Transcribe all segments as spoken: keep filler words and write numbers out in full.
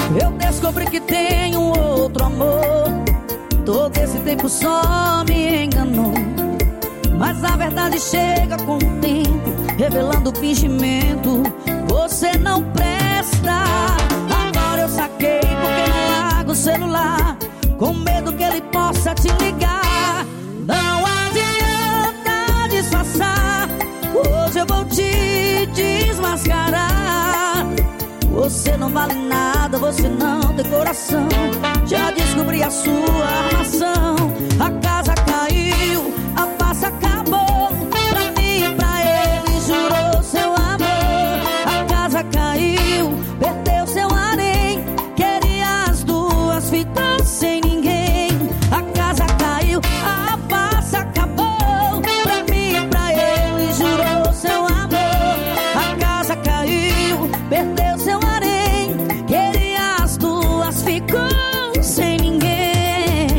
Eu descobri que tenho outro amor. Todo esse tempo só me enganou. Mas a verdade chega com o tempo, revelando o fingimento. Você não presta. Agora eu saquei porque não largo o celular, com medo que ele possa te ligar. Não adianta disfarçar, hoje eu vou te desmascarar. Você não vale nada, você não tem coração. Já descobri a sua armação. A casa caiu, a paz acabou. Pra mim e pra ele jurou seu amor. A casa caiu, perdeu seu harém. Queria as duas, ficou sem ninguém. A casa caiu, a paz acabou. Pra mim e pra ele jurou seu amor. A casa caiu, perdeu seu harém. Queria as duas, ficou sem ninguém.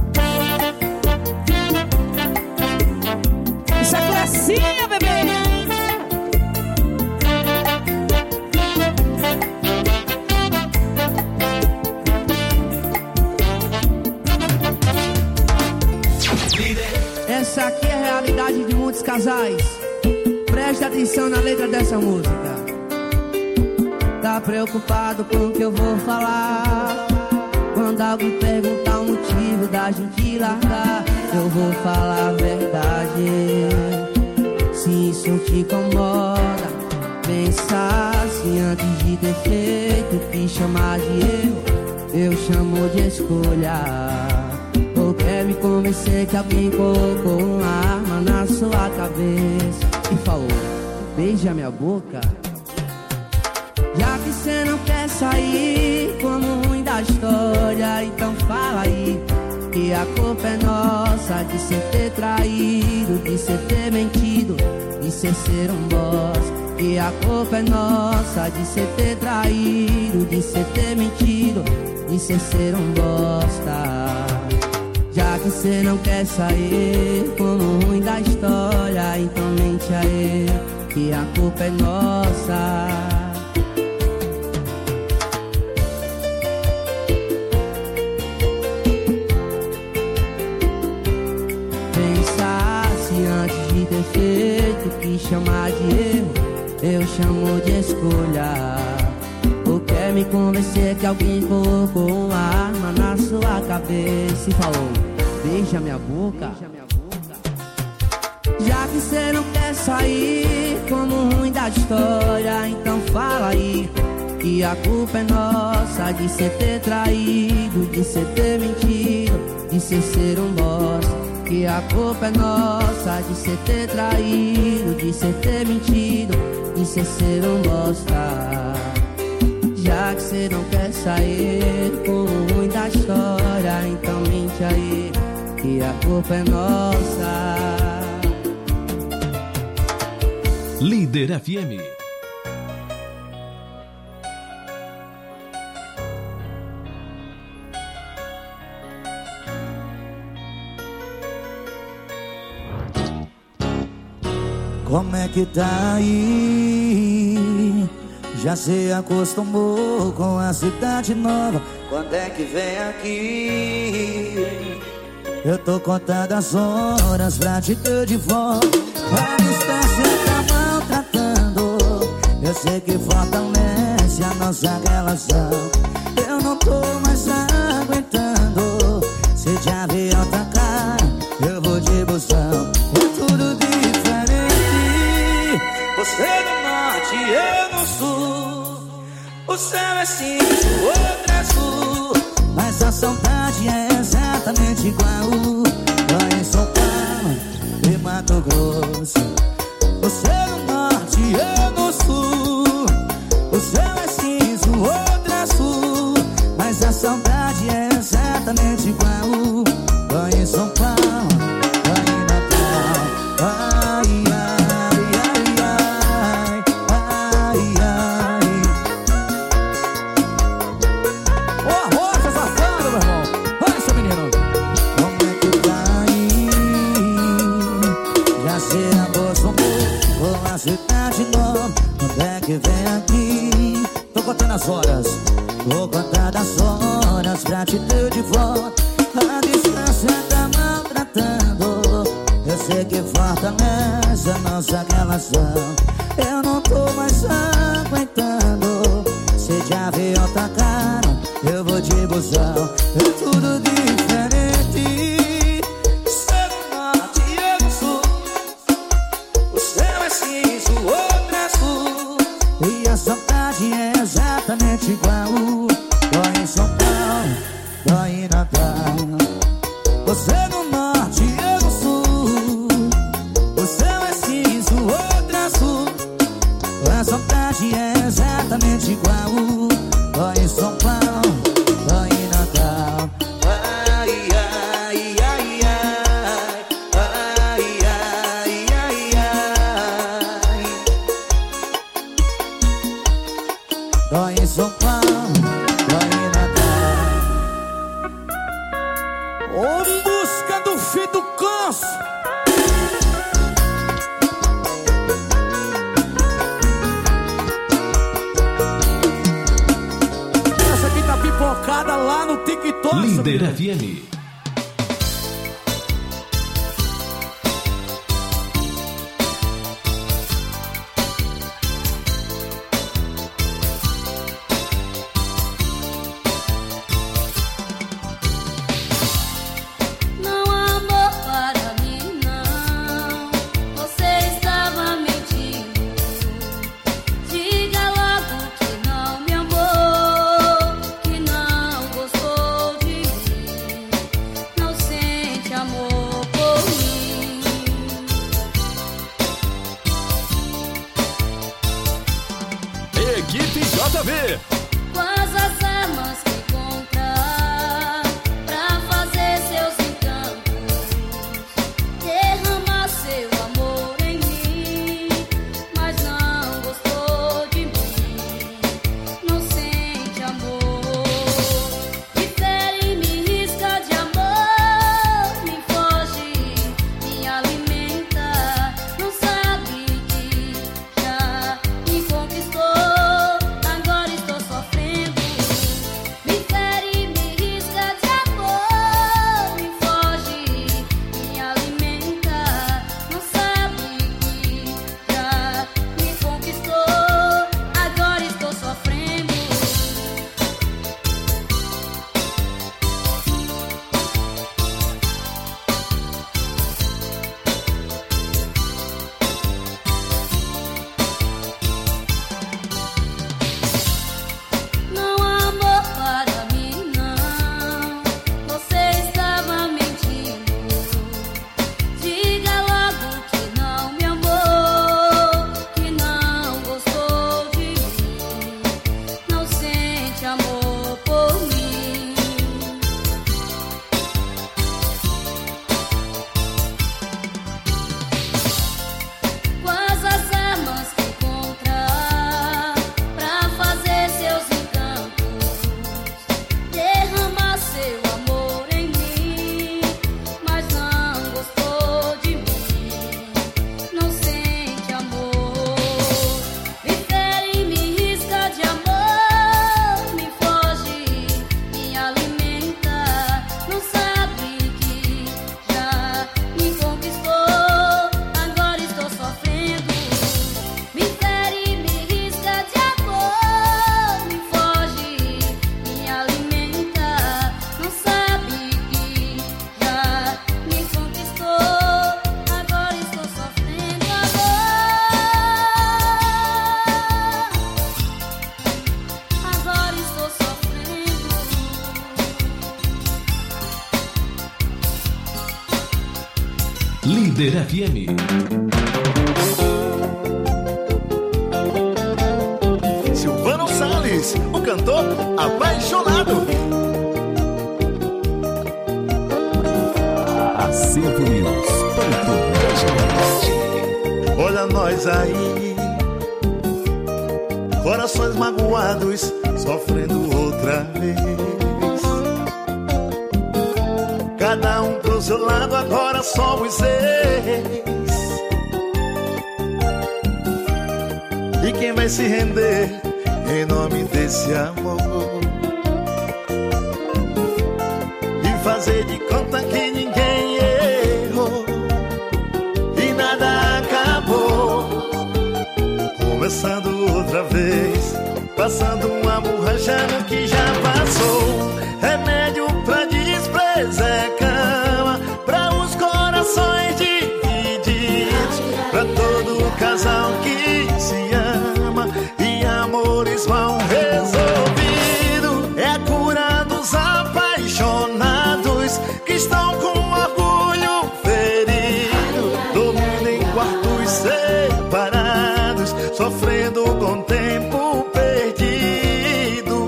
Isso é classinha, bebê. Essa aqui é a realidade de muitos casais. Preste atenção na letra dessa música. Tá preocupado com o que eu vou falar? Quando alguém perguntar o motivo da gente largar, eu vou falar a verdade. Se isso te incomoda, pensa se antes de ter feito o que chamar de erro, eu chamo de escolha. Ou quer me convencer que alguém colocou uma arma na sua cabeça e falou, beija minha boca? Já que cê não quer sair como ruim da história, então fala aí que a culpa é nossa de cê ter traído, de cê ter mentido, de cê ser um boss. Que a culpa é nossa de cê ter traído, de cê ter mentido, de cê ser um bosta. Já que cê não quer sair como ruim da história, então mente a ele que a culpa é nossa. Pensasse antes de ter feito o que chamar de erro, eu chamo de escolha. Ou quer me convencer que alguém colocou uma arma na sua cabeça e falou, beija minha boca? Já que cê não quer sair como ruim da história, então fala aí que a culpa é nossa de cê ter traído, de cê ter mentido, de cê ser um bosta. Que a culpa é nossa de cê ter traído, de cê ter mentido, de cê ser um bosta. Já que cê não quer sair com o ruim da história, então mente aí que a culpa é nossa. Líder F M. Como é que tá aí? Já se acostumou com a cidade nova? Quando é que vem aqui? Eu tô contando as horas pra te ter de volta. A distância tá maltratando. Eu sei que fortalece a nossa relação. Eu não tô mais aguentando. Se de avião tacar, eu vou de busão. É tudo diferente. Você no norte, eu no sul. O céu é cinza, o outro é azul. Mas a saudade é exatamente igual. Lá em São Paulo e Mato Grosso. Você no norte, eu no sul. O céu é cinza, o outro é azul. Mas a saudade é exatamente igual. Lá em São Paulo, lá em Natal. Ai, ai, ai, ai, ai, ai. Ô, arrocha safado, meu irmão. Vai, seu menino. Como é que tá aí? Já se acostumou com a cidade nova. contadas horas pra te ter de volta. A distância tá maltratando. Eu sei que fortalece a nossa relação. Eu não tô mais aguentando. Se já vi outra cara, eu vou de busão. É tudo diferente. Seu norte e eu sul. O céu é cinza, o outro é azul. E a saudade é exatamente igual. Dói em São Paulo, dói em Natal. Você no norte e eu no sul. O céu é cinza, o outro é azul. A saudade é exatamente igual. Dói em São Paulo, dói em Natal. Ai, ai, ai, ai. Ai, ai, ai, ai. Dói em São Paulo, dói em Natal. Ô, busca do filho do canso. Pipocada lá no TikTok. Líder F M. Não há amor para mim, não. Você estava mentindo. Diga logo que não me amou, que não gostou de mim, não sente amor por mim. Equipe J V. Quais as armas que encontrar pra fazer seus encantos, derramar seu amor em mim, mas não gostou de mim, não sente amor. Me fere, me risca de amor, me foge, me alimenta, não sabe que já me conquistou, agora estou sofrendo. Me fere, me risca de amor, me foge, me alimenta, não sabe que já me conquistou, agora estou sofrendo. Não há amor para mim, não. Você estava mentindo. Diga logo que não me amou, que não gostou de mim, não sente amor por mim. Quais as armas que encontrar pra fazer seus encantos, derramar seu amor em mim, mas não gostou de mim, não sente amor. Me fere, me risca de amor, me foge, me alimenta, não sabe que já me conquistou, agora estou sofrendo. Me fere, me risca de amor, me foge, me alimenta, não sabe que já me conquistou, agora estou sofrendo amor, agora estou sofrendo. Líder F M. Silvano Salles, o cantor apaixonado. Acervo News. Olha nós aí, corações magoados, sofrendo outra vez. Cada um pro seu lado, agora somos ex. E quem vai se render em nome desse amor? de conta que ninguém errou e nada acabou. Começando outra vez, passando uma borracha no que já passou. Remédio pra desprezo é cama pra os corações divididos, pra todo casal que se ama e amores mal resolvidos. É a cura dos apaixonados que estão com orgulho ferido, dormindo em quartos separados, sofrendo com o tempo perdido.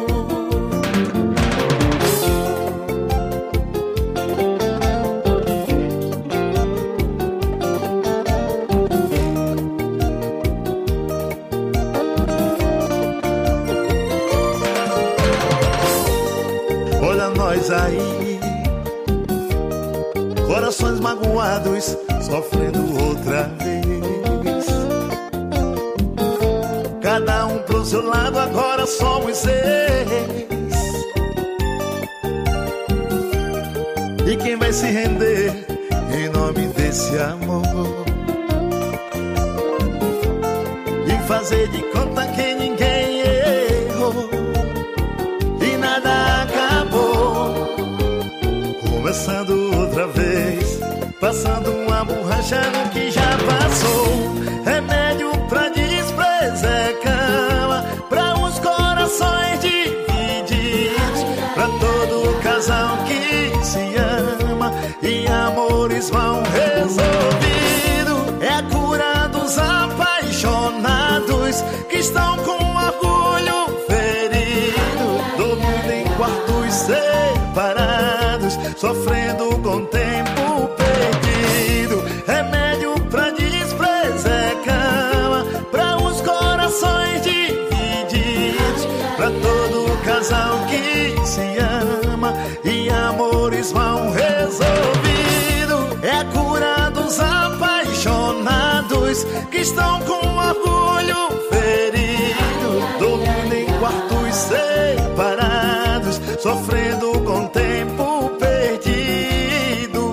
Olha nós aí, corações magoados, sofrendo outra vez. Cada um pro seu lado, agora somos ex. E quem vai se render em nome desse amor e fazer de conta que ninguém errou e nada acabou. Começando outra vez, passando uma borracha no que já passou. Remédio pra desprezo é cama pra os corações divididos, pra todo casal que se ama e amores mal resolvidos. É a cura dos apaixonados que estão com orgulho ferido, dormindo em quartos separados, sofrendo com o tempo perdido. Remédio pra desprezo é cama pra os corações divididos, pra todo casal que se ama e amores mal resolvidos. É a cura dos apaixonados que estão com orgulho ferido, dormindo em quartos separados, sofrendo com o tempo perdido.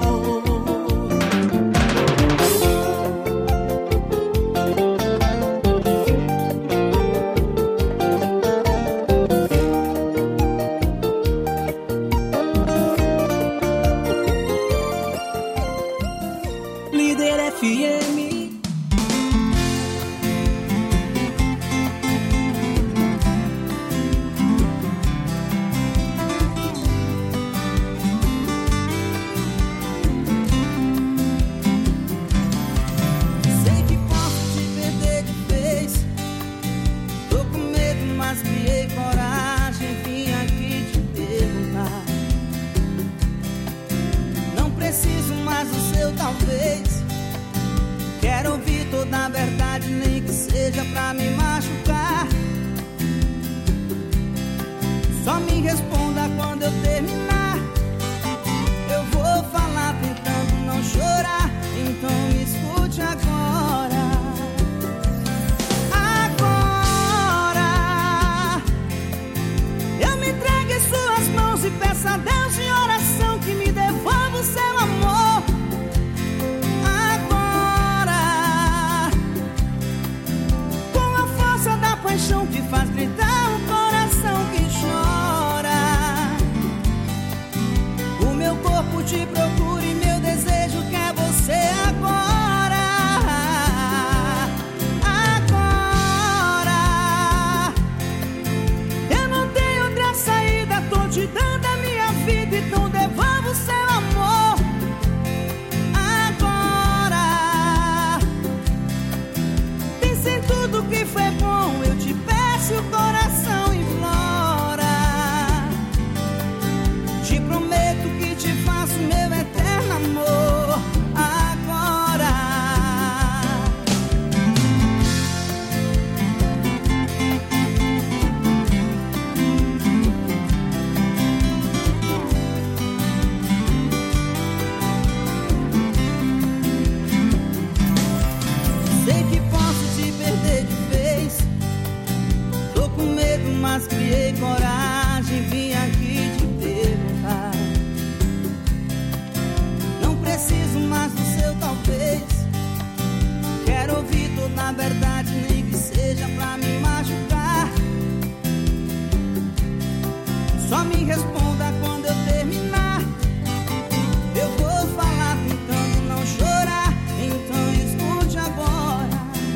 Só me responda quando eu terminar. Eu vou falar tentando não chorar, então escute agora.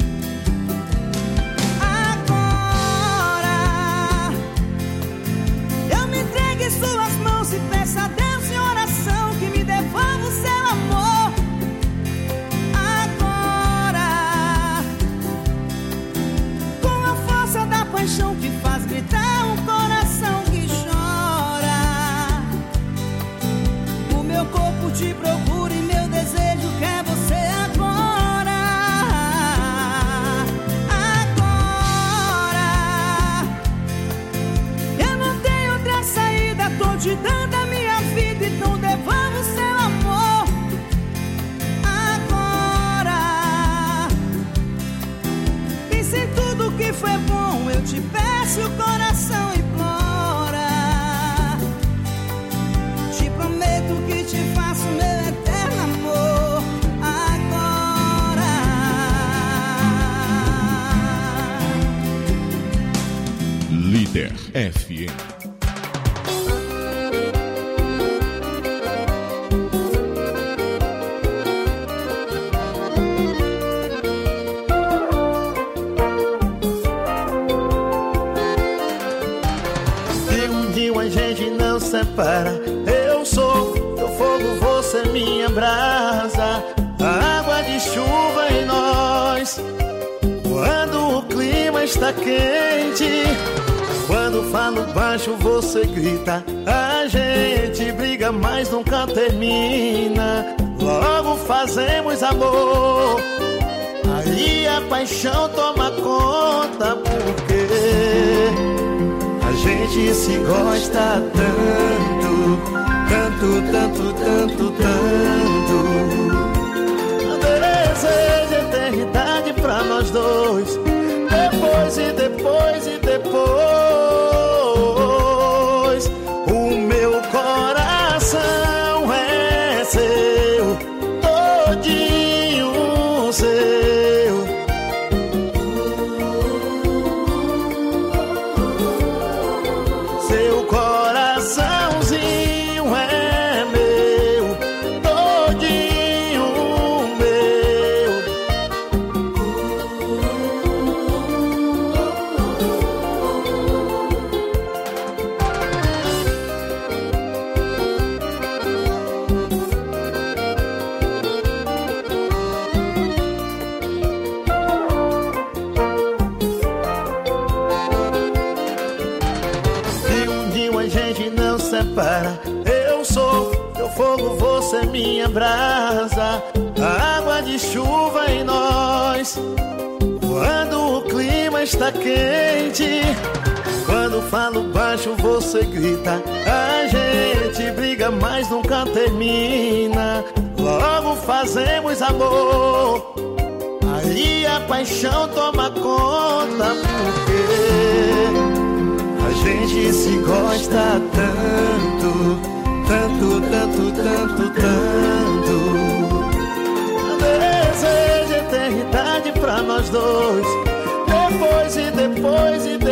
Agora eu me entrego em suas mãos e peço a Deus em oração que me devolva o seu amor. Agora, com a força da paixão que faz gritar um coração que chora, o meu corpo te procura e meu desejo quer você agora. Agora, eu não tenho outra saída, tô te dando a minha vida, então devolva o seu amor. Agora, pense em tudo que foi bom, eu te peço, o coração implora. Te prometo que te faço meu eterno amor. Agora, Líder F M. Se um dia a gente não separa, eu sou teu fogo, você minha brasa, a água de chuva em nós. Quando o clima está quente, quando falo baixo você grita, a gente briga mas nunca termina. Logo fazemos amor, aí a paixão toma conta, porque a gente se gosta tanto, tanto, tanto, tanto, tanto. Desejo eternidade pra nós dois, depois e depois e depois. O meu coração é seu, todinho seu. Seu coraçãozinho é meu, todinho meu. Se um dia a gente não separa, eu sou teu fogo, você minha brasa, a água de chuva em nós. Quando o clima está quente, quando falo baixo você grita, a gente briga mas nunca termina. Logo fazemos amor, aí a paixão toma conta, porque a gente se gosta tanto, tanto, tanto, tanto, tanto. Desejo eternidade pra nós dois, depois e depois e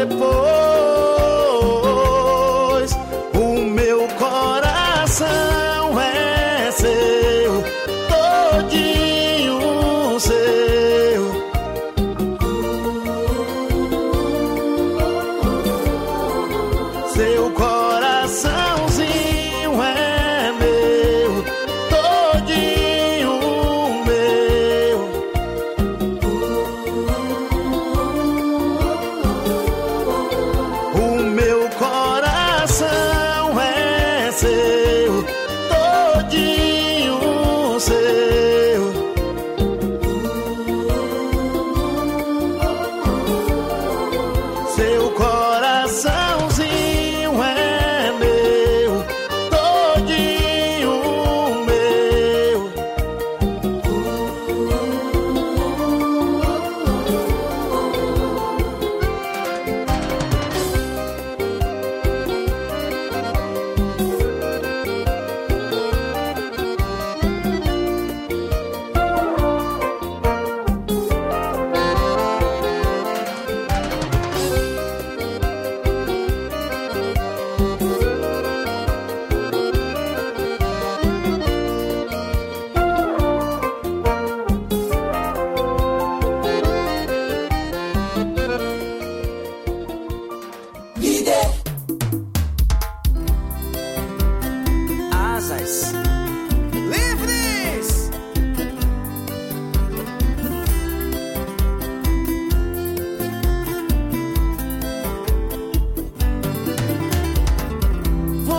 depois. O meu coração é seu, todinho seu. Seu coraçãozinho é meu, todinho meu.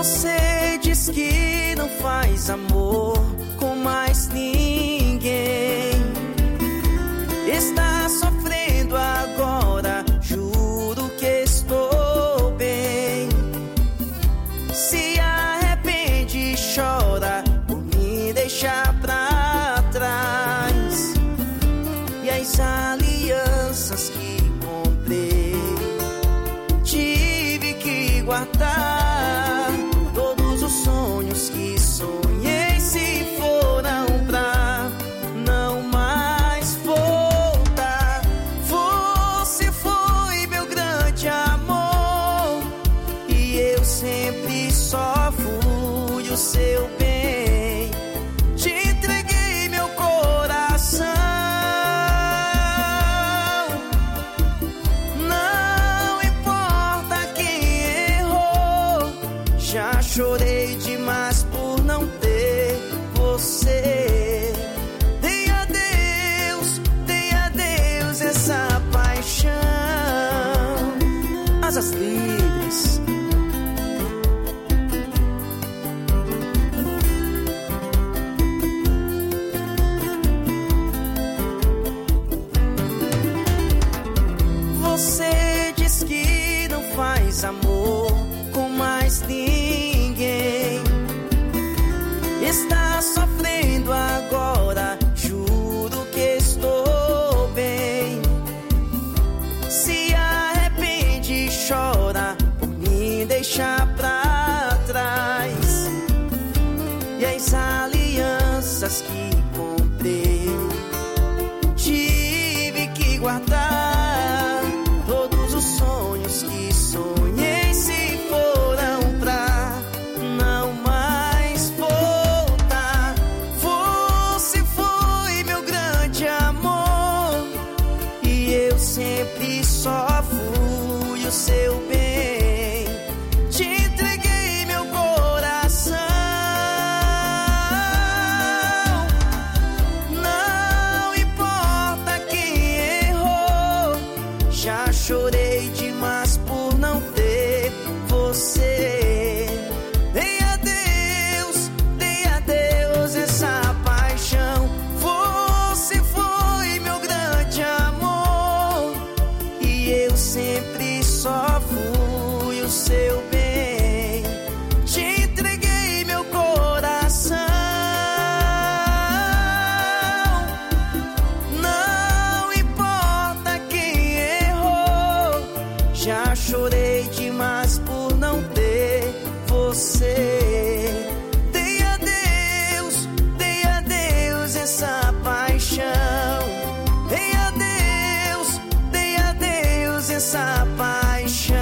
Você diz que não faz amor com mais ninguém. Está sofrendo agora, juro que estou bem. Se arrepende e chora por me deixar pra trás. E as alianças que comprei tive que guardar. Todos os sonhos que sonhei se foram pra não mais voltar. Você foi meu grande amor e eu sempre só fui o seu bem. Te entreguei meu coração. Não importa quem errou, já chorei demais por não ter você. Dei a Deus, dei a Deus essa paixão. Asas livres. Você diz que não faz amor com mais ninguém. Está sofrendo agora, juro que estou bem. Se arrepende e chora por me deixar pra trás. E as alianças que comprei tive que guardar. Todos os sonhos que sonhei se foram pra não mais voltar. Você foi meu grande amor e eu sempre só fui o seu bem. Te entreguei meu coração. Não importa quem errou, já chorei demais por não ter você. Dei a Deus, dei a Deus essa paixão. Você foi meu grande amor e eu sempre só fui o seu bem. Te entreguei meu coração. Não importa quem errou, já chorei demais por não ter você. Dei a Deus, dei a Deus essa paixão. Dei a Deus, dei a Deus essa paixão.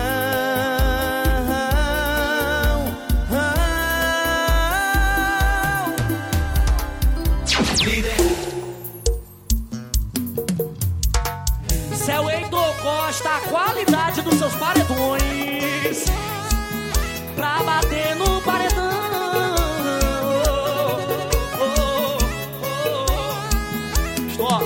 Céu Heitor Costa, a qualidade dos seus paredões pra bater no paredão. Oh, oh, oh. Stop.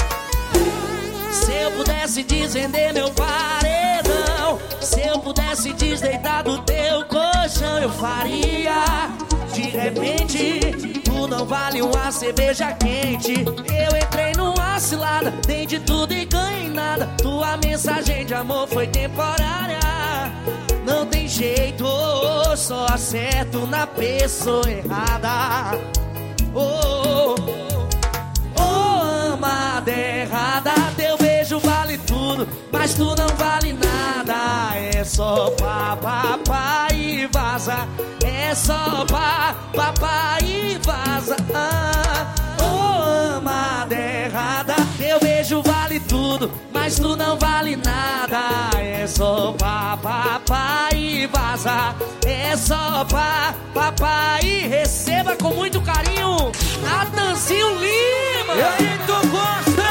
Se eu pudesse desvender meu paredão, se eu pudesse desdeitar do teu colchão, eu faria. De repente, tu não vale uma cerveja quente. Eu entrei numa cilada, dei de tudo e ganhei nada. Tua mensagem de amor foi temporária. Não tem jeito, só acerto na pessoa errada. Oh, oh, oh, amada errada. Teu beijo vale tudo, mas tu não vale nada. É só pá, pá, pá e vaza. É só pá, pá, pá e vaza. Ah, oh, amada errada. Teu beijo vale tudo, mas tu não vale nada. É só pá, pá, pá e vaza. É só pá, pá, pá e receba com muito carinho Natanzinho Lima. E aí, tu gosta?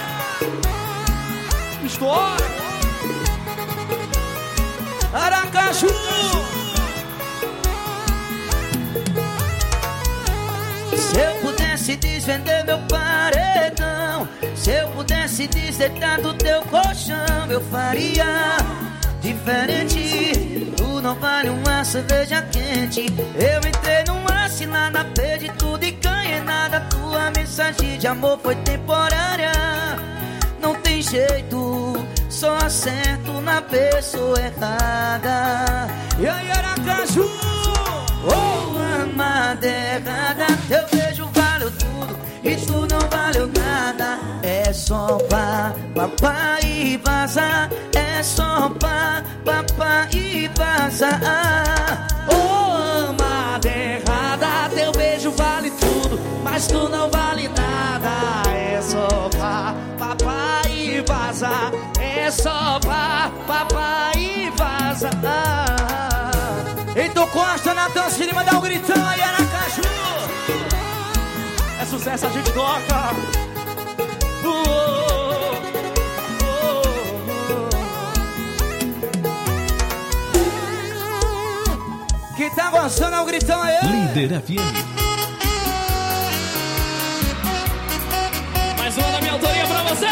Estou Aracaju. Se eu pudesse desvender meu paredão, se eu pudesse desdeitar do teu colchão, eu faria diferente. Tu não vale uma cerveja quente. Eu entrei numa cilada, perdi tudo e ganhei nada. Tua mensagem de amor foi temporária. Não tem jeito, só acerto na pessoa errada. E aí, Aracaju? Oh, amada errada, teu beijo valeu tudo e tu não valeu nada. É só pá, papá e vaza. É só pá, papá e vaza. Oh, amada errada, teu beijo vale tudo, mas tu não vale nada. É só pá, papá e vaza. É só pá, papá e vaza. Heitor Costa na dança de Lima, dá um gritão aí, Aracaju. É sucesso, a gente toca. Uh, uh, uh, uh. Quem tá gostando, dá um gritão aí. Líder F M. Mais uma da minha autoria pra você.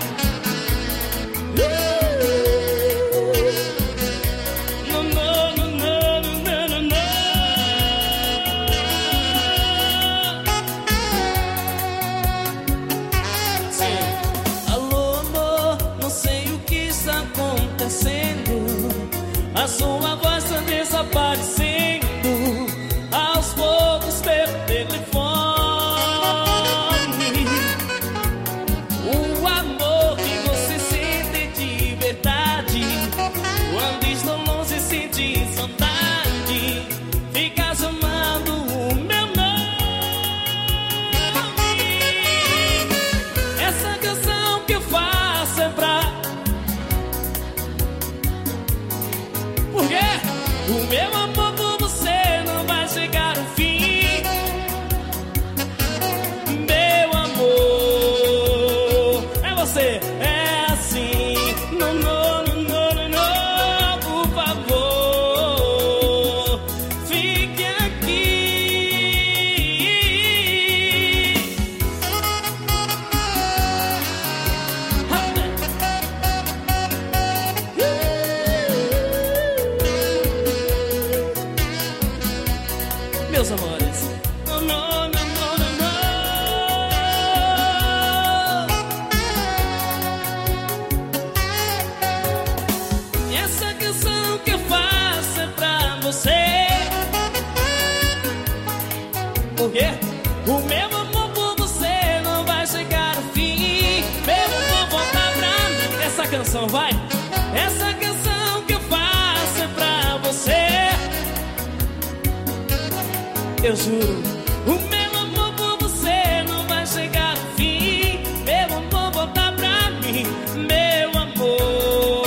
A sua voz está desaparecendo, aos poucos pelo telefone. O amor que você sente de verdade, quando estou longe sente saudade, fica chamando o meu nome. Essa canção que eu faço é pra... Por quê? O meu amor por você não vai chegar ao fim. Meu amor, é você, é assim. Não, não, não, não, não, por favor, fique aqui. Meus amores, não, não, não, não, não, não. Essa canção que eu faço é pra você. Por quê? O meu amor por você não vai chegar ao fim. Meu amor, volta pra mim. Essa canção vai. Essa canção que eu faço é pra você. Eu juro, o meu amor por você não vai chegar ao fim. Meu amor, volta pra mim, meu amor.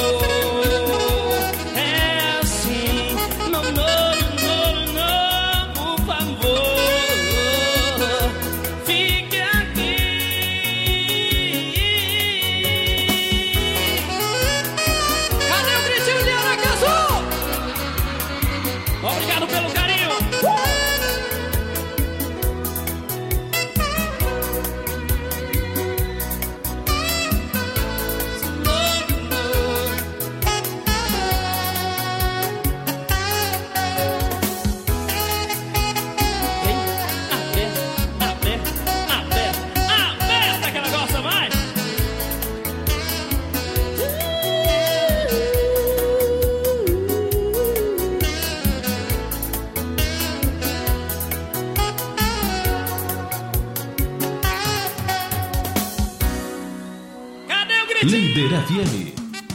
É assim, não, não, não, não, por favor, fique aqui. Cadê o gritinho de Aracaju? Obrigado pelo carinho. Líder F M.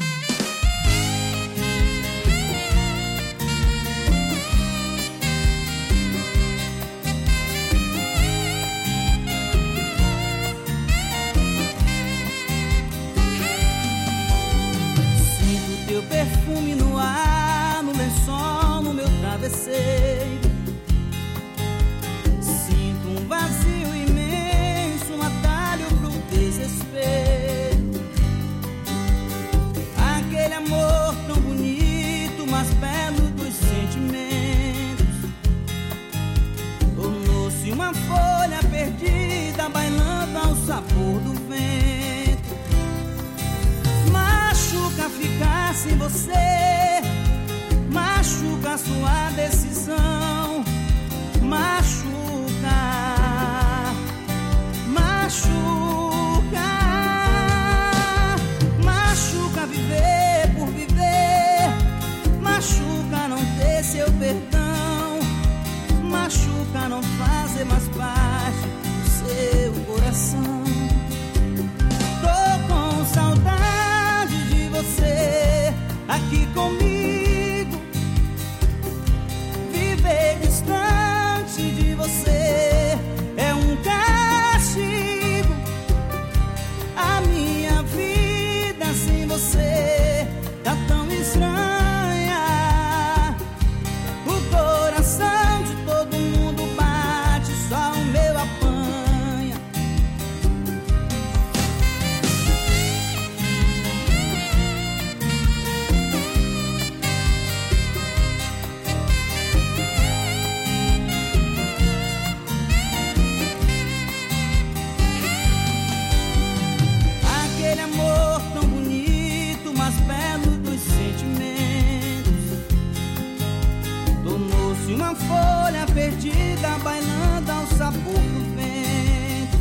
Sinto teu perfume no ar, no lençol, no meu travesseiro. Sinto um vazio imenso, um atalho pro desespero. Aquele amor tão bonito, mais belo dos sentimentos, tornou-se uma folha perdida, bailando ao sabor do vento. Machuca ficar sem você, machuca Machuca sua decisão, machuca, machuca, machuca viver por viver, machuca não ter seu perdão, machuca não fazer mais parte do seu coração. Tô com saudade de você aqui comigo, viver distante de você é um castigo. A minha vida sem você tá tão estranha. O coração de todo mundo bate, só o meu apanha. Aquele amor tão bonito, mais belo dos sentimentos, tornou-se uma folha perdida, bailando ao sabor do vento.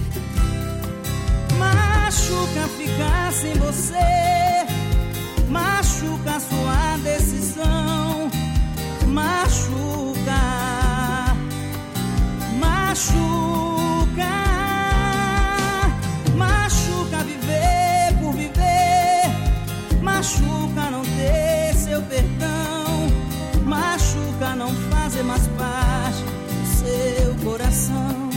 Machuca ficar sem você, machuca sua decisão, machuca, machuca, machuca viver por viver, machuca não ter seu perdão, machuca não fazer mais parte do seu coração.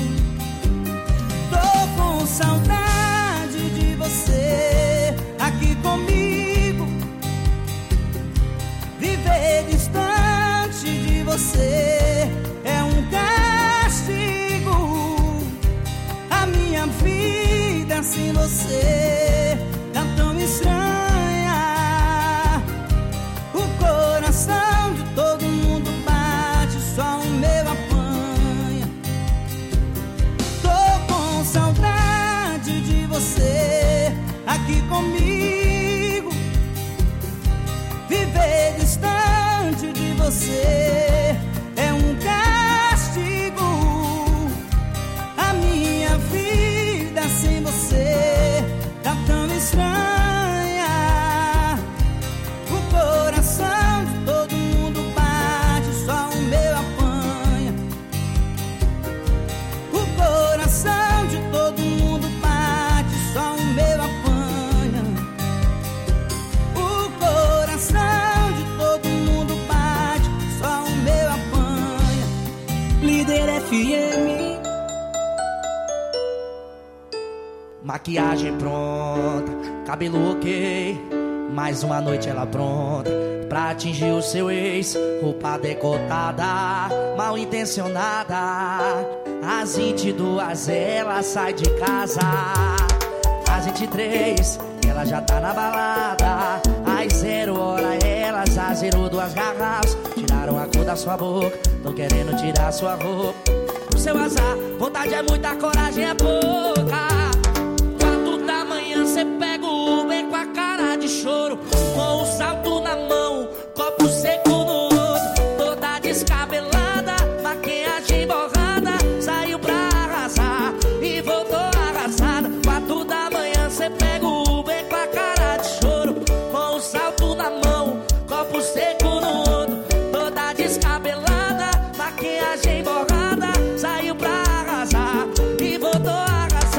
Tô com saudade de você aqui comigo, viver distante de você é um castigo. A minha vida sem você tá tão estranha. O coração de todo mundo bate, só o meu apanha. Tô com saudade de você aqui comigo, viver distante de você é um castigo. A minha vida sem você tá tão estranha. O coração de todo mundo bate, só o meu apanha. O coração de todo mundo bate, só o meu apanha. O coração de todo mundo bate, só o meu apanha. Líder F M. Maquiagem pronta, cabelo ok, mais uma noite ela pronta pra atingir o seu ex. Roupa decotada, mal intencionada. Às vinte e duas ela sai de casa, às vinte e três ela já tá na balada. Às zero hora ela já zerou duas garrafas. Tiraram a cor da sua boca, tão querendo tirar sua roupa. O seu azar, vontade é muita, coragem é pouca. Cê pega o Uber com a cara de choro, com o salto na mão, copo seco no outro, toda descabelada, maquiagem borrada, saiu pra arrasar e voltou arrasada. Quatro da manhã cê pega o Uber com a cara de choro, com o salto na mão, copo seco no outro, toda descabelada, maquiagem borrada, saiu pra arrasar e voltou arrasada.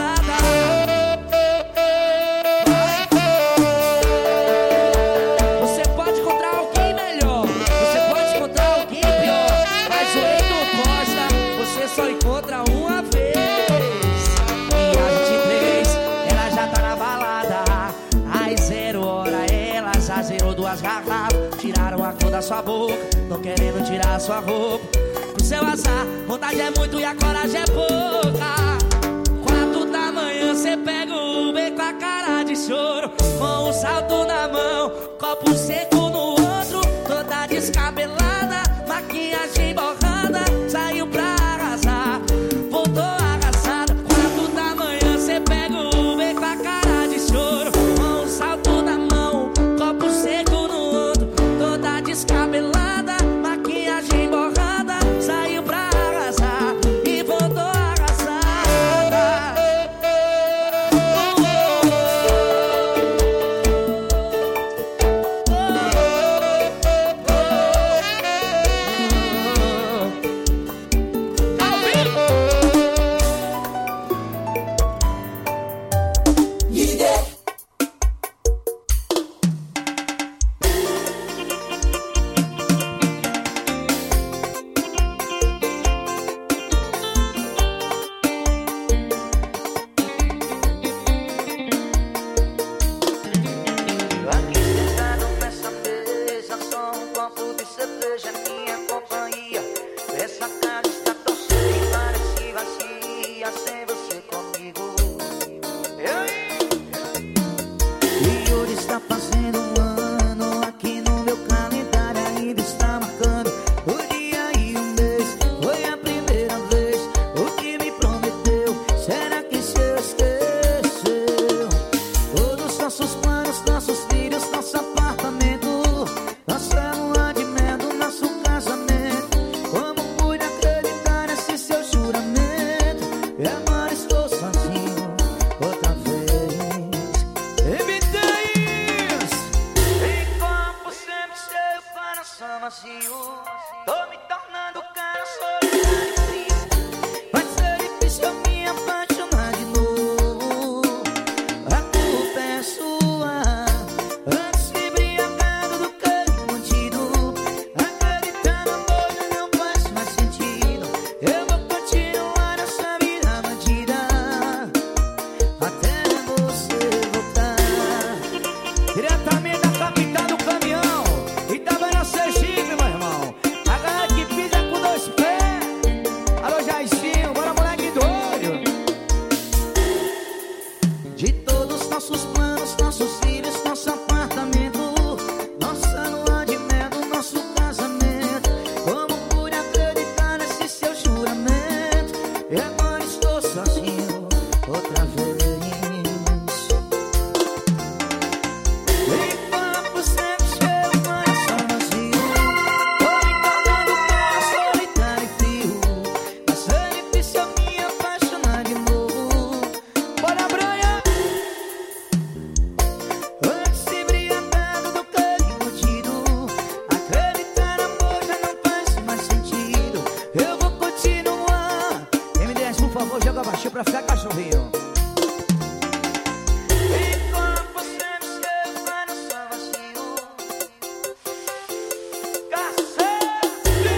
Só encontra uma vez. E às vinte e três ela já tá na balada. Às zero hora ela já zerou duas garrafas. Tiraram a cor da sua boca, tão querendo tirar a sua roupa. Pro seu azar, vontade é muito e a coragem é pouca. Quatro da manhã cê pega o Uber com a cara de choro, com um salto na mão, copo seco no outro, toda descabelada, maquiagem borrada, saiu pra arrasar, voltou arrasada. Quatro da manhã cê pega o Uber com a cara de choro, com um salto na mão, copo seco no outro, toda descabelada, maquiagem casa está tão cheia e parece vazia sem você comigo. E hoje está fazendo um ano, aqui no meu calendário ainda está marcando o dia e o mês. Foi a primeira vez, o que me prometeu, será que se esqueceu? Todos os nossos planos, nossos filhos, nosso apartamento, nossa lua de mel, nosso casamento. Como pude acreditar nesse seu juramento? E agora estou sozinho outra vez. M dez! Em corpo sempre cheio, coração vazio. Tô me tornando cara solitário e frio. Vai ser difícil eu me apaixonar de novo. A culpa é sua. Antes de embriagado do carinho mantido, acreditar no amor já não faz mais sentido. Eu vou continuar nessa vida bandida até você voltar. Diretamente da capital do caminhão, Itabaiana, Sergipe, meu irmão. A galera que pisa com dois pés. Alô, Jairzinho, bora, moleque doido. De todos os nossos planos, nossos filhos, nosso apartamento, nossa lua de mel, nosso casamento. Como pude acreditar nesse seu juramento? E agora estou sozinho outra vez. Em papo sempre cheio, coração vazio. Tô me tornando cara solitário e frio. Vai ser difícil eu me apaixonar de novo. Bora, Branha! Antes de embriagado do carinho mantido, acreditar no amor já não faz mais sentido. Eu vou continuar. M dez, por favor, joga baixinho pra ficar cachorrinho. E corpo sempre cheio, coração vazio. Cacete!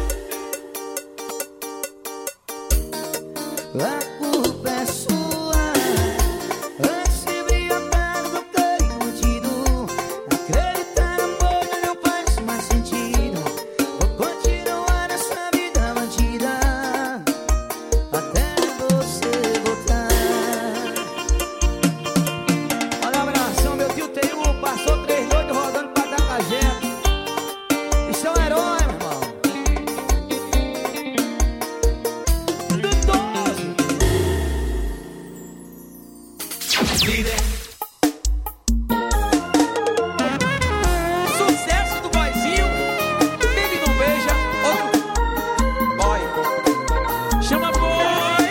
A culpa é sua. Antes de embriagado do carinho mantido, acreditar no amor já não faz mais sentido. Vou continuar nessa vida bandida até você voltar. Olha, abração, meu tio T U passou três noites rodando pra dar com a gente. Isso é um herói, meu irmão. Do doze. Líder. Sucesso do boyzinho. Baby não beija. Outro boy. Chama boy.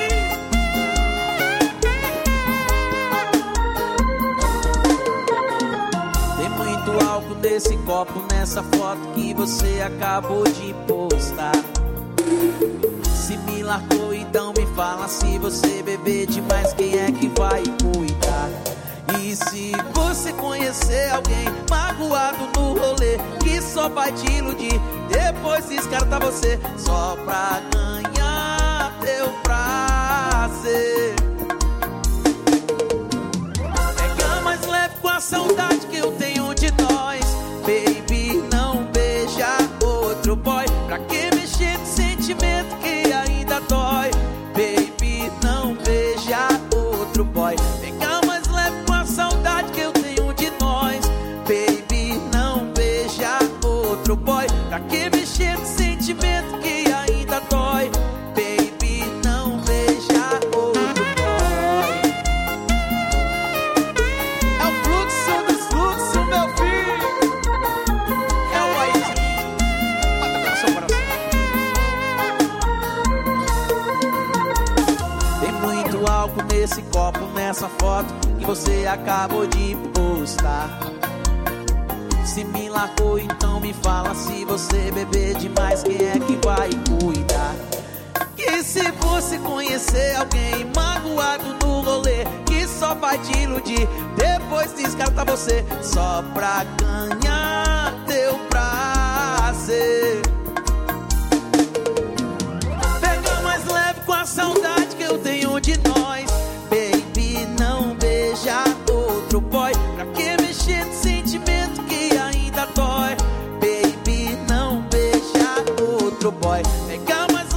Tem muito álcool nesse copo, nessa foto que você acabou de postar. Se me largou, então me fala. Se você beber demais, quem é que vai cuidar? E se você conhecer alguém magoado no rolê, que só vai te iludir, depois descarta você só pra ganhar teu prazer. Pega mais leve com a saudade que eu tenho de nós. Baby, não beija outro boy. Pra que mexer de sentimento que ainda dói? Baby, não beija outro boy. Pega mais leve com a saudade que eu tenho de nós. Baby, não beija outro boy. Pra que mexer de sentimento que ainda dói? Baby, não beija outro boy. É o fluxo do fluxo, meu filho. É o boyzinho. Bota pra seu coração. Tem muito álcool nesse copo, nessa foto que você acabou de postar. Se me largou, então me fala. Se você beber demais, quem é que vai cuidar? E se você conhecer alguém magoado no rolê, que só vai te iludir, depois descarta você só pra ganhar teu prazer. Pega mais leve com a saudade que eu tenho de nós. Baby, não beija outro boy. Pra que mexer de sentimento que ainda dói? Baby, não beija outro boy. Pega mais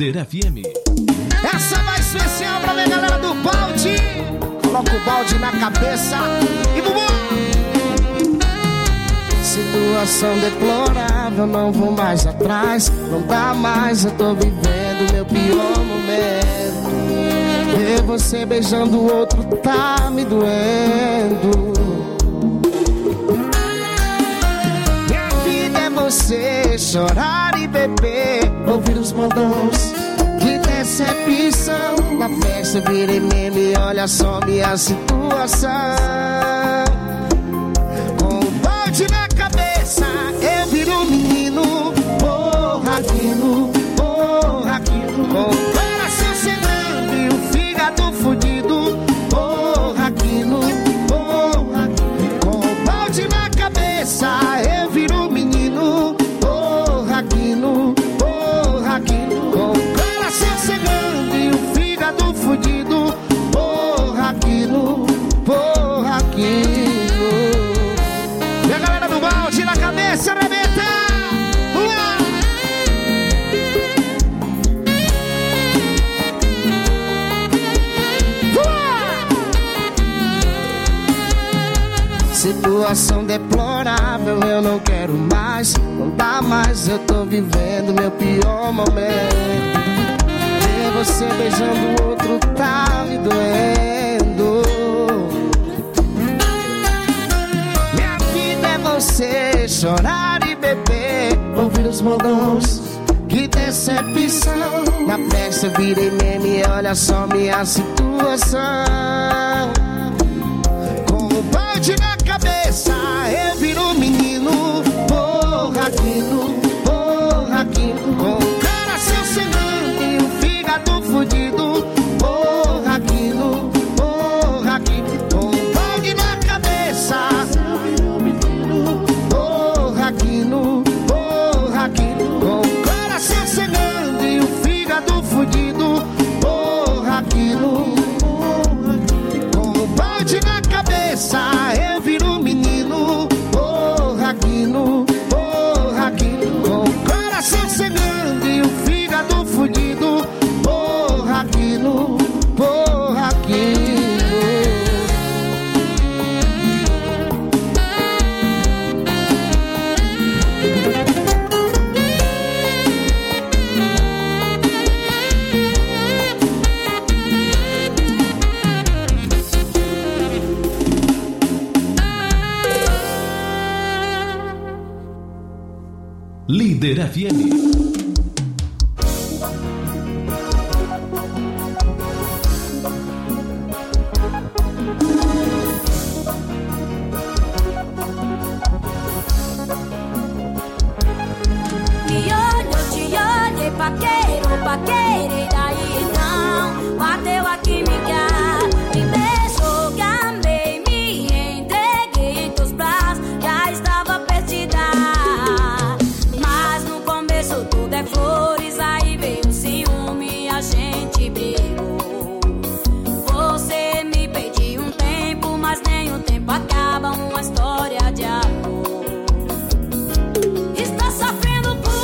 Líder F M. Essa vai especial pra minha galera do balde. Coloca o balde na cabeça e bumbum. Situação deplorável, não vou mais atrás. Não dá mais, eu tô vivendo meu pior momento. Ver você beijando o outro tá me doendo. Minha vida é você chorar e beber, ouvir os mandões. Que decepção, na festa eu virei meme, olha só minha situação. Com o balde na cabeça, eu viro um menino, porra aquilo, porra aquilo. Com o coração sangrando e o fígado fudido, porra aquilo, porra aquilo. Com o balde na cabeça, eu viro um menino, porra aquilo, porra aquilo. Com o coração sangrando e o fígado fudido, porra aquilo, porra aquilo. E a galera do balde na cabeça, arrebenta! Uau! Uau! Situação deplorável, eu não quero mais. Não dá mais, eu tô vivendo meu pior momento. Ver você beijando o outro tá me doendo. Você chorar e beber, ouvir os modões. Que decepção, na festa eu virei meme, olha só minha situação. Com o balde na cabeça, eu viro um menino, porra aquilo, porra aquilo. Com o coração sangrando e o fígado fudido, porra aquilo, porra aquilo. Com o balde na cabeça, aquilo, porra aquilo. Com o coração sangrando e o fígado fudido, porra aquilo. Com o balde na cabeça, eu viro um menino, porra aquilo, porra aquilo. Com o coração sangrando e o fígado fudido, porra aquilo, porra aquilo. Líder F M. Paqueiro, paqueiro, e daí então bateu a química. Me beijou, gamei, me entreguei em teus braços. Já estava perdida, mas no começo tudo é flores. Aí veio o ciúme, a gente brigou. Você me pediu um tempo, mas nem o tempo acaba uma história de amor. Estou sofrendo por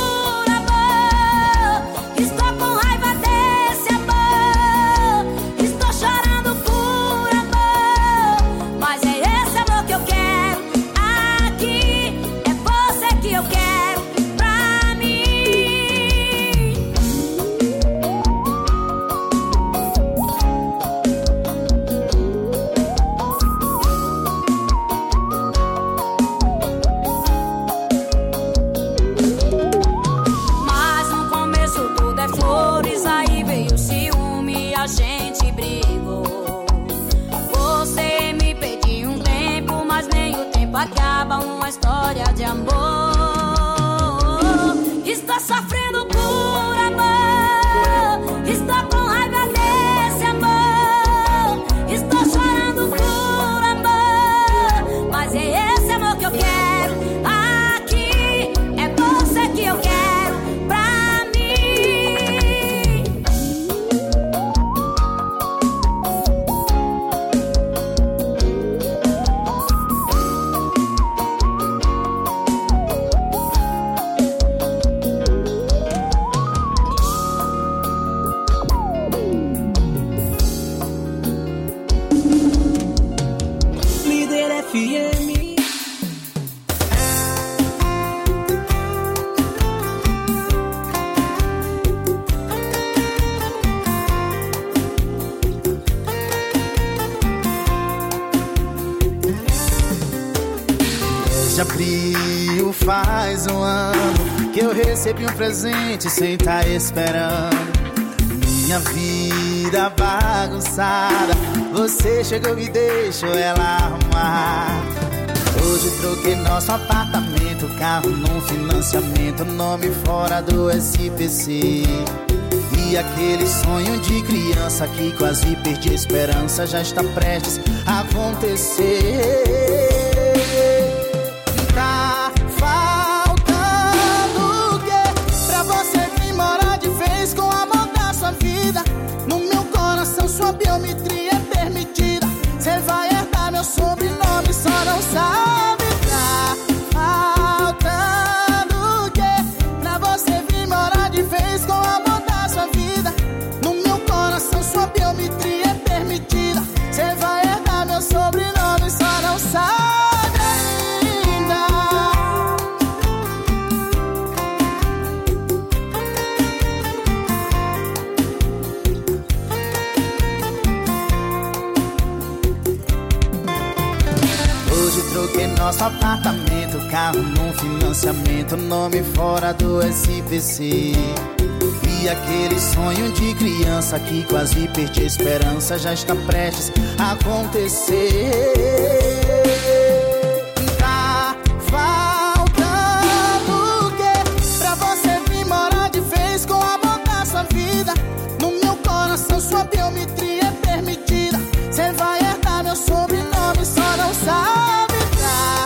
acaba uma história de amor. Estou sofrendo por amor, estou com raiva desse amor. Estou chorando por amor, mas é esse amor que eu quero aqui. É você que eu quero pra mim. de abril faz um ano que eu recebi um presente sem tá esperando. Minha vida bagunçada, você chegou e deixou ela arrumar. Hoje troquei nosso apartamento, carro num financiamento, nome fora do S P C. E aquele sonho de criança que quase perdi a esperança já está prestes a acontecer. Tá faltando o quê pra você vir morar de vez com o amor da sua vida? No meu coração sua biometria é permitida. Cê vai herdar meu sobrenome, só não sabe. Tá faltando o quê pra você vir morar de vez com o amor da sua vida? No meu coração sua biometria é permitida. Cê vai herdar meu sobrenome, só não sabe ainda. Hoje troquei nosso apartamento, carro num financiamento, nome fora do S P C. E aquele sonho de criança que quase perdi a esperança já está prestes a acontecer. Tá faltando o quê pra você vir morar de vez com o amor da sua vida? No meu coração sua biometria é permitida. Cê vai herdar meu sobrenome, só não sabe. Tá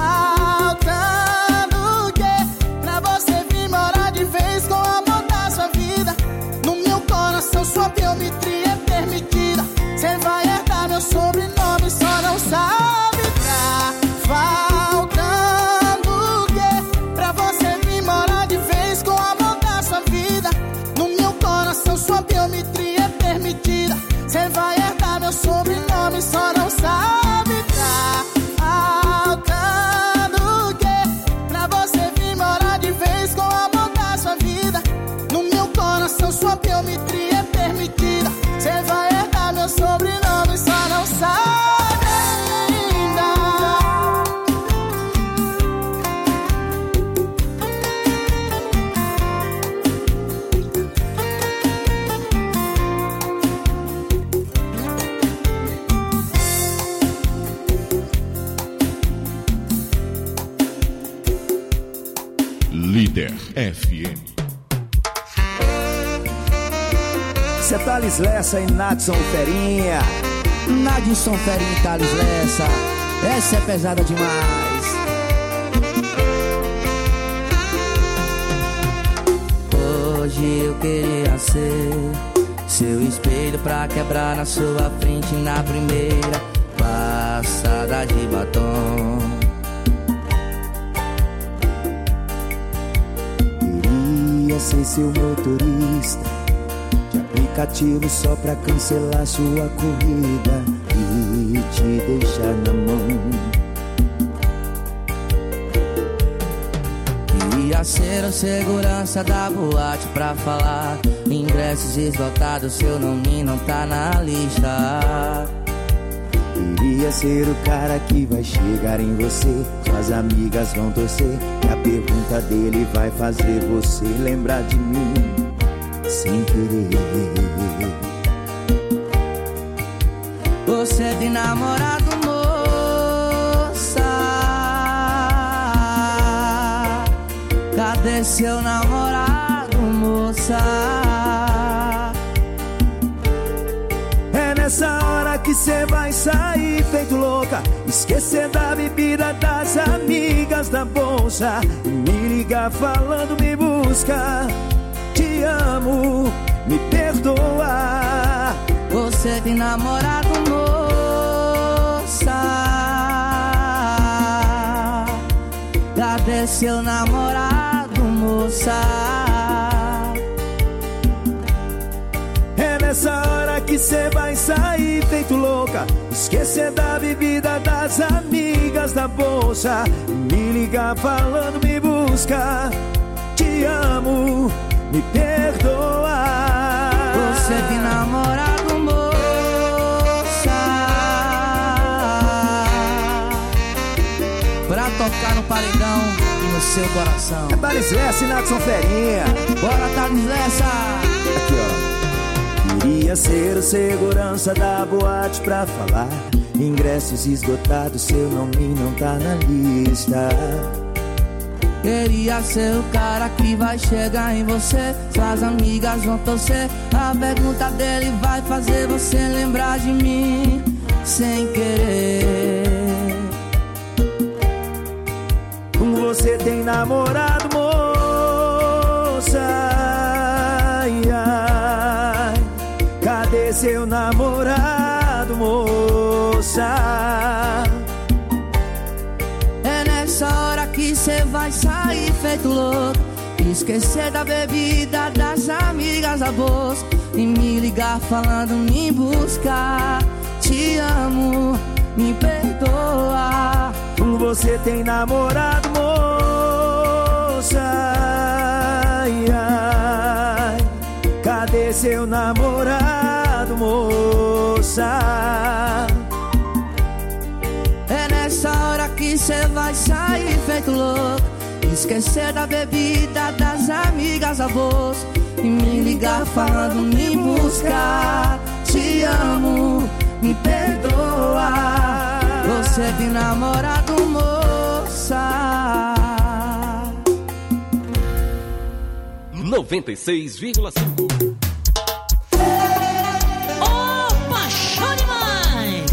faltando o quê pra você vir morar de vez com o amor da sua vida? No meu coração sua biometria é permitida. Cê vai herdar meu sobrenome, só não sabe. Tá faltando o quê pra você vir morar de vez com o amor da sua vida? No meu coração sua biometria é permitida. Cê vai herdar meu sobrenome, só não sabe. Tá faltando o quê pra você vir morar de vez com o amor da sua vida? No meu coração sua biometria é permitida. Cê vai herdar meu sobrenome, só não sabe ainda. Líder F M. Cê Thales Lessa e Nadson Ferinha. Nadson Ferinha e Thales Lessa. Essa é pesada demais. Hoje eu queria ser seu espelho pra quebrar na sua frente na primeira passada de batom. Queria ser seu motorista de aplicativo só pra cancelar sua corrida e te deixar na mão. Queria ser o segurança da boate pra falar ingressos esgotados, seu nome não tá na lista. Queria ser o cara que vai chegar em você, suas amigas vão torcer e a pergunta dele vai fazer você lembrar de mim sem querer. Você tem namorado, moça? Cadê seu namorado, moça? É nessa hora que cê vai sair feito louca, esquecer da bebida, das amigas, da bolsa, e me ligar falando me busca. Te amo, me perdoa. Você tem namorado, moça? Cadê seu namorado, moça? É nessa hora que cê vai sair feito louca, esquecer da bebida, das amigas, da bolsa, me ligar falando me busca. Te amo, me perdoa. Você tem namorado, moça? Pra tocar no paredão e no seu coração. É Thales Lessa e Naxon Ferinha. Bora, Thales Lessa. Aqui, ó. Queria ser o segurança da boate pra falar. Ingressos esgotados, seu nome não tá na lista. Queria ser o cara que vai chegar em você. Suas amigas vão torcer. A pergunta dele vai fazer você lembrar de mim sem querer. Você tem namorado, moça? Ai, ai. Cadê seu namorado, moça? É nessa hora que cê vai sair feito louco, esquecer da bebida, das amigas, da bolsa, e me ligar falando me buscar. Te amo, me perdoa. Você tem namorado, moça? Ai, ai. Cadê seu namorado, moça? É nessa hora que cê vai sair feito louco, esquecer da bebida, das amigas, da bolsa, e me ligar falando me buscar. Te amo, me perdoa. Você tem namorado, moça? noventa e seis vírgula cinco. Opa, show demais!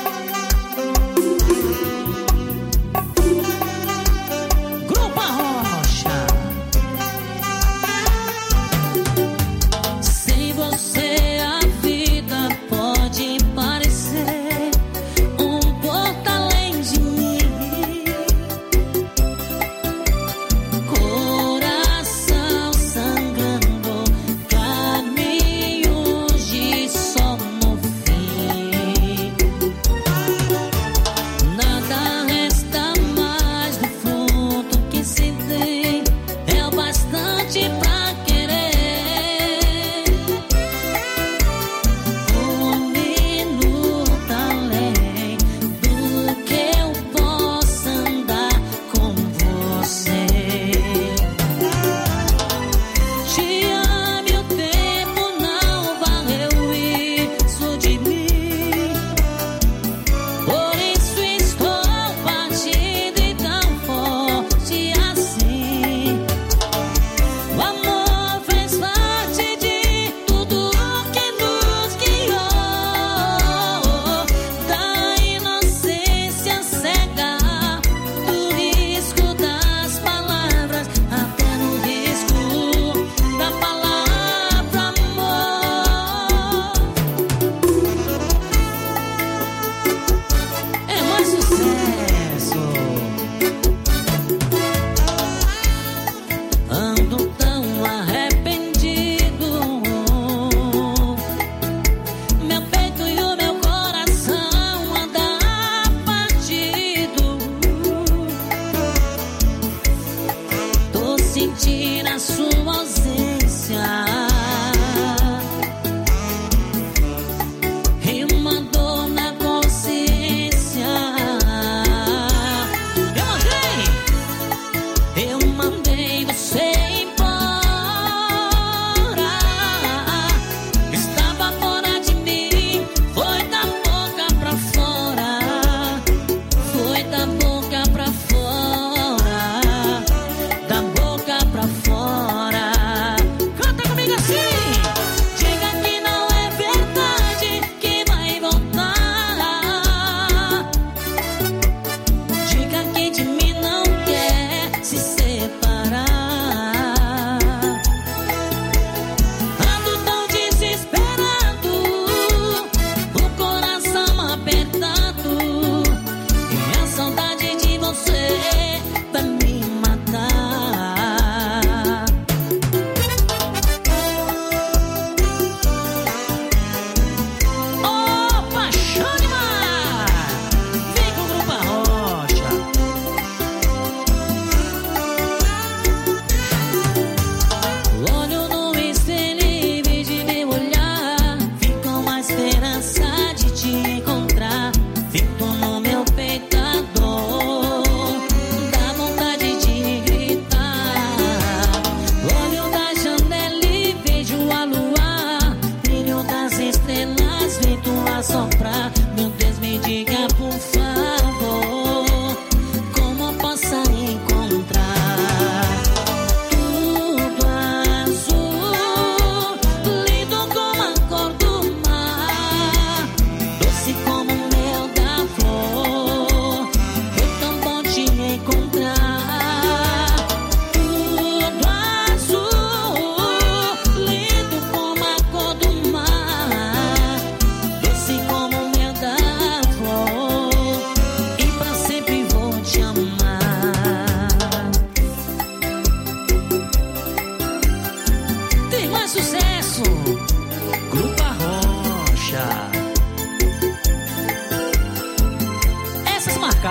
Grupo Rocha. Sem você a vida pode parecer um pouco além de mim. Coração sangrando, caminho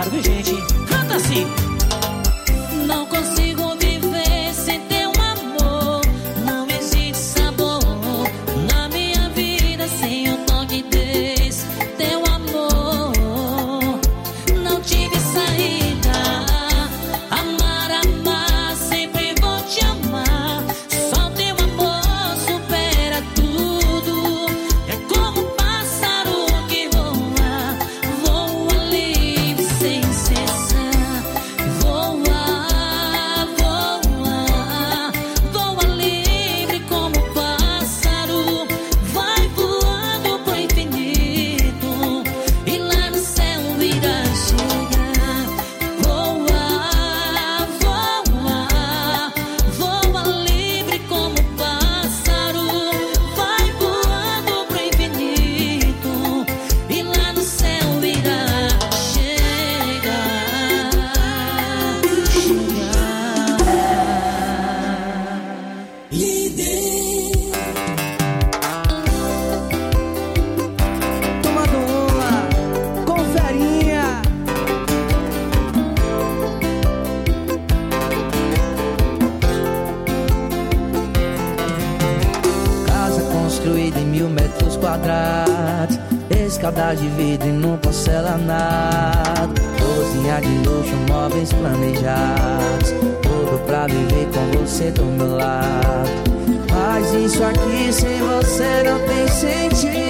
claro, viu, gente? Canta assim. Não consigo viver sem teu amor. Não existe sabor na minha vida sem o toque desse teu amor. Não tive saída. Amar, amar, sempre vou te amar. Só teu amor supera tudo. É como um pássaro que voa, voa livre sem cessar. Voa, voa, voa livre como um pássaro. Vai voando pro infinito e lá no céu irá chegar. Voa, voa, voa livre como um pássaro. Vai voando pro infinito e lá no céu irá chegar. Tomando uma, conferinha. Casa construída em mil metros quadrados, escada de vidro e num porcelanato, cozinha de luxo, móveis planejados, tudo pra viver com você do meu lado. Mas isso aqui sem você não tem sentido.